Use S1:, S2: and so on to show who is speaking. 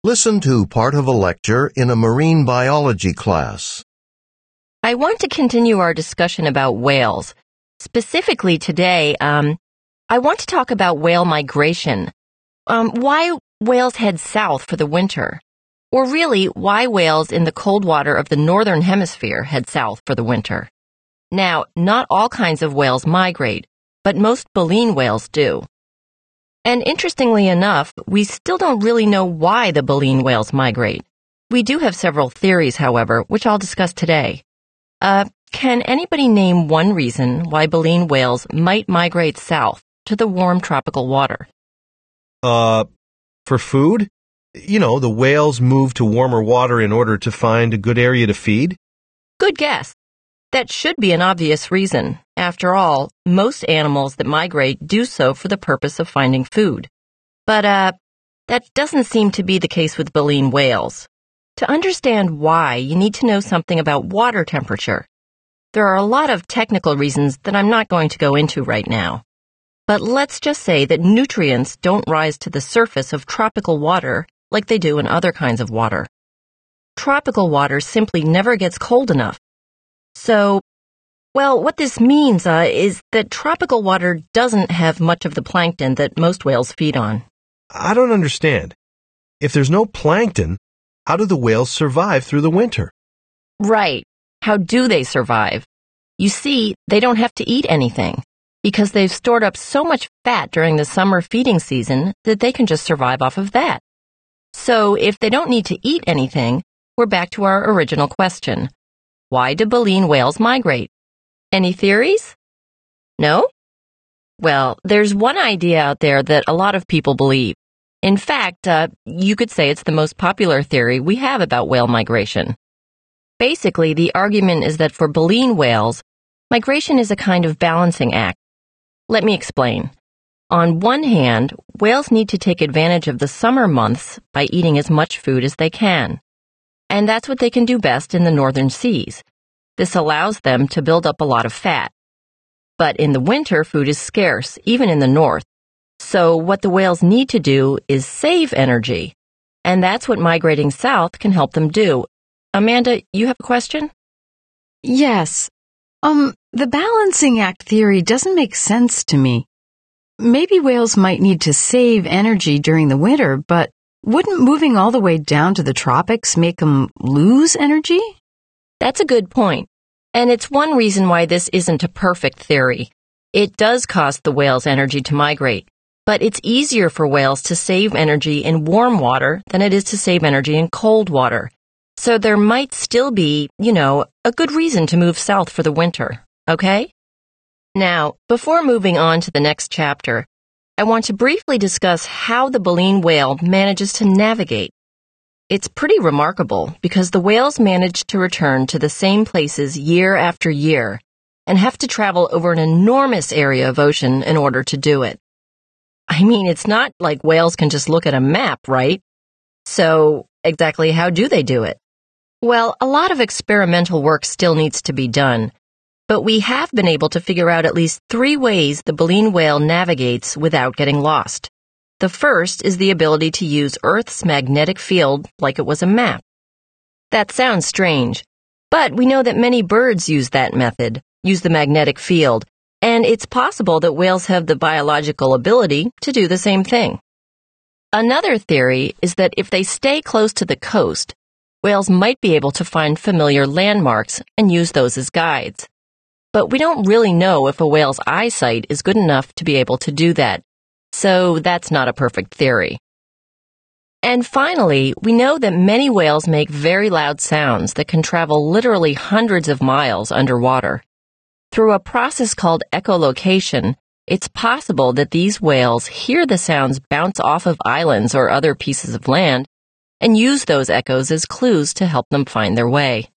S1: Listen to part of a lecture in a marine biology class.
S2: I want to continue our discussion about whales. Specifically today, I want to talk about whale migration. Why whales head south for the winter. Or really, why whales in the cold water of the northern hemisphere head south for the winter. Now, not all kinds of whales migrate, but most baleen whales do. And interestingly enough, we still don't really know why the baleen whales migrate. We do have several theories, however, which I'll discuss today. Can anybody name one reason why baleen whales might migrate south to the warm tropical water?
S3: For food? The whales move to warmer water in order to find a good area to feed?
S2: Good guess. That should be an obvious reason. After all, most animals that migrate do so for the purpose of finding food. But, that doesn't seem to be the case with baleen whales. To understand why, you need to know something about water temperature. There are a lot of technical reasons that I'm not going to go into right now. But let's just say that nutrients don't rise to the surface of tropical water like they do in other kinds of water. Tropical water simply never gets cold enough. So, what this means is that tropical water doesn't have much of the plankton that most whales feed on.
S3: I don't understand. If there's no plankton, how do the whales survive through the winter?
S2: Right. How do they survive? You see, they don't have to eat anything because they've stored up so much fat during the summer feeding season that they can just survive off of that. So if they don't need to eat anything, we're back to our original question. Why do baleen whales migrate? Any theories? No? Well, there's one idea out there that a lot of people believe. In fact, you could say it's the most popular theory we have about whale migration. Basically, the argument is that for baleen whales, migration is a kind of balancing act. Let me explain. On one hand, whales need to take advantage of the summer months by eating as much food as they can. And that's what they can do best in the northern seas. This allows them to build up a lot of fat. But in the winter, food is scarce, even in the north. So what the whales need to do is save energy. And that's what migrating south can help them do. Amanda, you have a question?
S4: Yes. The balancing act theory doesn't make sense to me. Maybe whales might need to save energy during the winter, but wouldn't moving all the way down to the tropics make them lose energy?
S2: That's a good point. And it's one reason why this isn't a perfect theory. It does cost the whales energy to migrate, but it's easier for whales to save energy in warm water than it is to save energy in cold water. So there might still be, a good reason to move south for the winter, okay? Now, before moving on to the next chapter, I want to briefly discuss how the baleen whale manages to navigate. It's pretty remarkable because the whales manage to return to the same places year after year and have to travel over an enormous area of ocean in order to do it. I mean, it's not like whales can just look at a map, right? So, exactly how do they do it? Well, a lot of experimental work still needs to be done, but we have been able to figure out at least 3 ways the baleen whale navigates without getting lost. The first is the ability to use Earth's magnetic field like it was a map. That sounds strange, but we know that many birds use that method, use the magnetic field, and it's possible that whales have the biological ability to do the same thing. Another theory is that if they stay close to the coast, whales might be able to find familiar landmarks and use those as guides. But we don't really know if a whale's eyesight is good enough to be able to do that. So that's not a perfect theory. And finally, we know that many whales make very loud sounds that can travel literally hundreds of miles underwater. Through a process called echolocation, it's possible that these whales hear the sounds bounce off of islands or other pieces of land and use those echoes as clues to help them find their way.